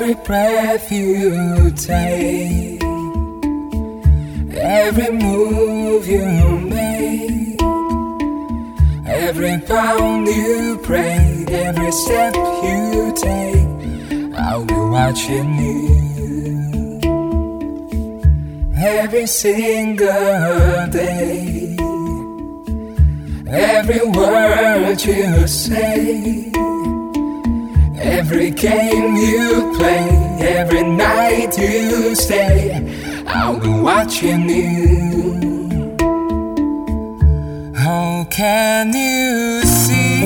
Every breath you take, every move you make, every pound you break, every step you take, I'll be watching you. Every single day, every word you say, every game you play, every night you stay, I'll be watching you. How can you see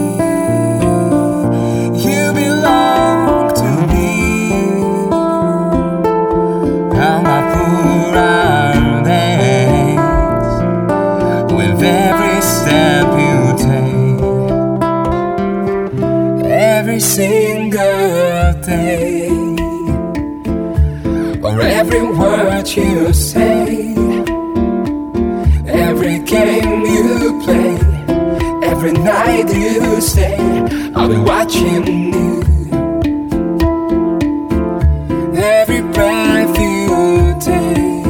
you belong to me? How my poor our days with every step you take, every single day, or every word you say, every game you play, every night you stay, I'll be watching you. Every breath you take,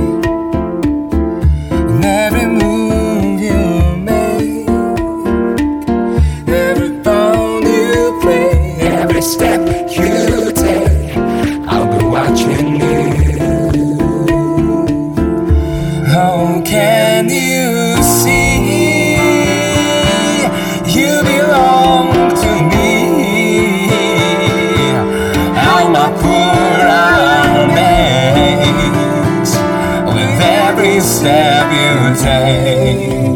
and every move you make, every pound you play, every step you take, I'll be watching you. How can you see you belong to me? How my poor our days with every step you take.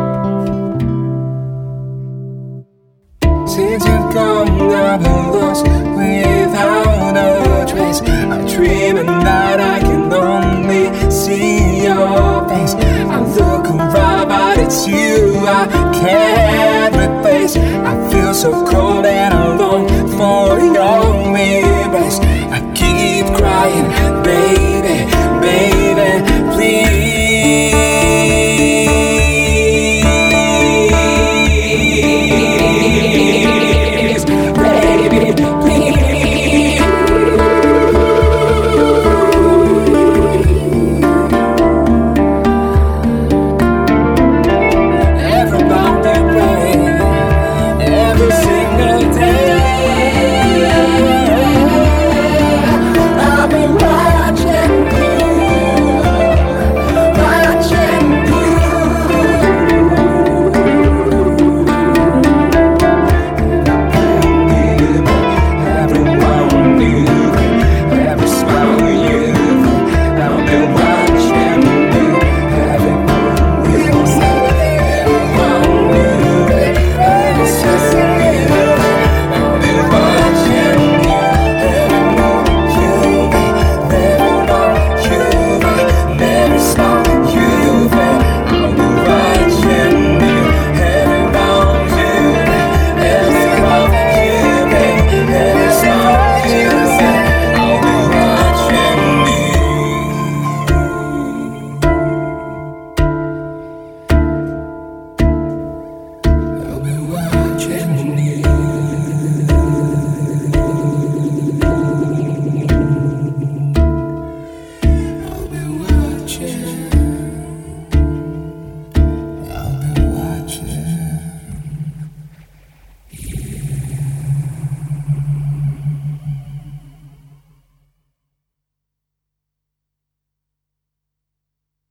Since you've gone, I've been lost without a trace. I dream at night, I can only see your face.